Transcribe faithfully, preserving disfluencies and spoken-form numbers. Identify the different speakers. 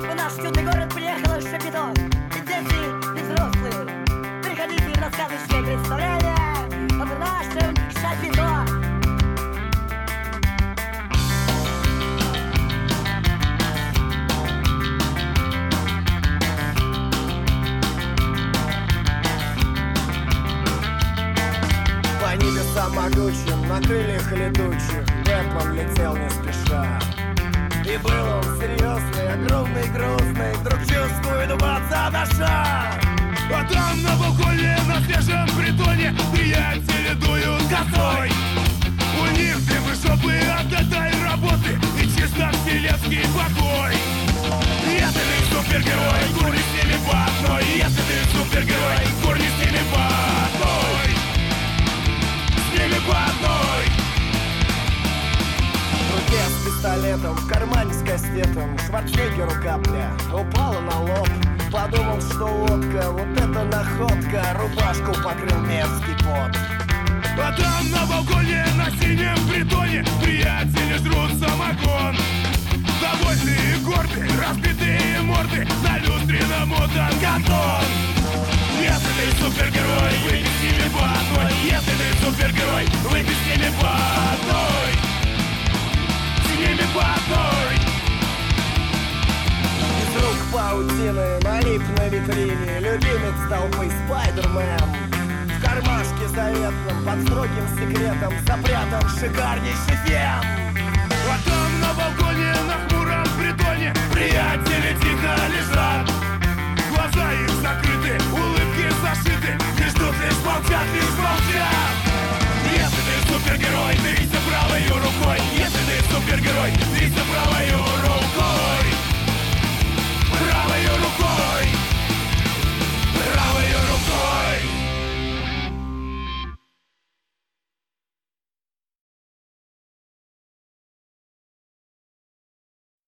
Speaker 1: В наш чудный город приехал Шапито. И дети, и взрослые. Приходите, рассказывайте свои представления в нашем Шапито.
Speaker 2: По небесам могучим, на крыльях летучих, Бэтмен летел не спеша. И был он серьезный, огромный, грустный, вдруг чувствует убаться душа.
Speaker 3: А там на балконе, на свежем притоне, приятели дуют косой. У них дымы шопы от этой работы и чисто вселенский покой. Если ты супергерой, курни с ними по одной. Если ты супергерой, курни с ними по одной. С ними по одной.
Speaker 2: В руке с пистолетом, в кармане с кастетом, Шварценеггеру капля упала на лоб. Подумал, что водка, вот это находка, рубашку покрыл мерзкий пот.
Speaker 3: А там на балконе, на синем притоне, приятели жрут самогон. Довольные горды, разбитые морды, на люстре намотан кантон. Если ты супергерой, выйди с ними по одной. Если ты супергерой, выйди с ними по одной. С ними по одной.
Speaker 2: Из рук паутины налип на витрине любимец толпы Спайдермен. В кармашке заветном, под строгим секретом, запрятан шикарнейший фен.
Speaker 3: А там на балконе, на хмуром притоне, приятели тихо лежат. Глаза их закрыты, улыбки зашиты, и ждут, лишь молчат, лишь молчат. Если ты супергерой,